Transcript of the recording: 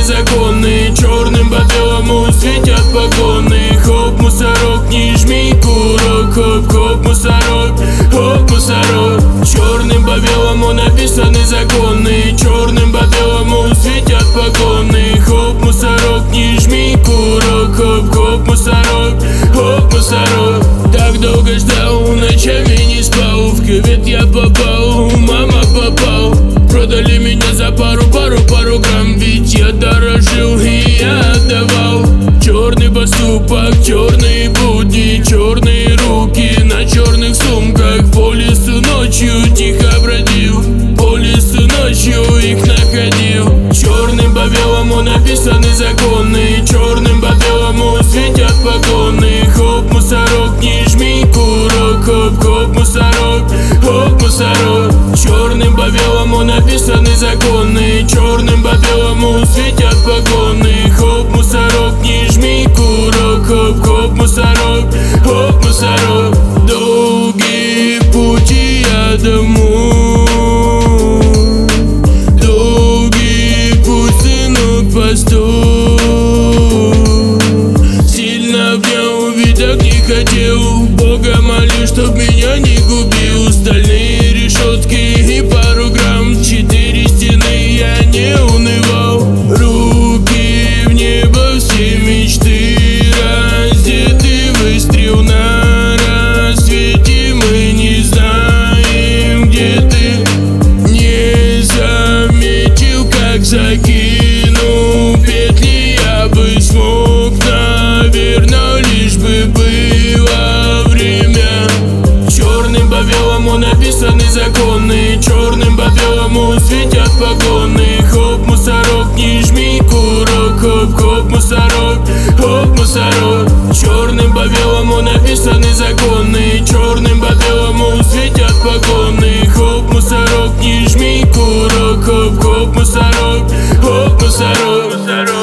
незаконный. Черным по белому светят погоны. Хоп, мусорок, не жми курок. Хоп, хоп, мусорок, хоп, мусорок. Черным по белому написаны законы. Черным по белому светят погоны. Хоп, мусорок, не жми курок. Хоп, хоп, мусорок, хоп, мусорок. Так долго ждал, ночами не спал. В кювет я попал, мама попал. Продали меня за пару грамм, ведь я дорожил и я отдавал. Черный поступок, черные будни, черные руки на черных сумках. По лесу ночью тихо бродил, по лесу ночью их находил. Черным по белому написаны законы. Черным по белому светят погоны. Хоп, мусорок, не жми курок. Хоп, хоп, мусорок, хоп, мусорок. Черным по белому написаны законы. Черным по белому светят погоны. Хоп, мусорок, не жми курок. Хоп, хоп, мусорок, хоп, мусорок. Долгие пути я домой, долгий путь, сынок, постой. Сильно обнял, ведь так не хотел. Бога молю, чтоб меня не губил. Стальные решетки и пару грамм, 4 стены, я не унывал. Руки в небо, все мечты раздеты. Выстрел на рассвете, мы не знаем, где ты. Не заметил, как закинул петли. Я бы смог, наверное, лишь бы было время. Черным по белому написаны законы. Черным по белому светят погоны. Хоп, мусорок, не жми курок. Хоп, хоп, мусорок, хоп, мусорок. Черным по белому написаны законы. Черным по белому светят погоны. Хоп, мусорок, не жми курок. Хоп, хоп, мусорок, хоп, мусорок.